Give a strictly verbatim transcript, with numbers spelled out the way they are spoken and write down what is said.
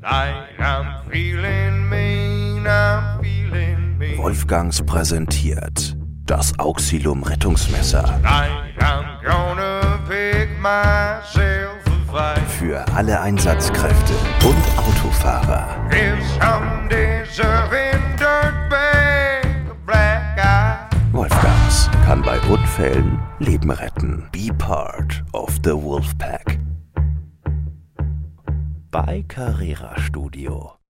Wolfgangs präsentiert das Auxilium Rettungsmesser. Für alle Einsatzkräfte und Autofahrer. Wolfgangs kann bei Unfällen Leben retten. Be part of the Wolfpack. Bei Carrera Studio.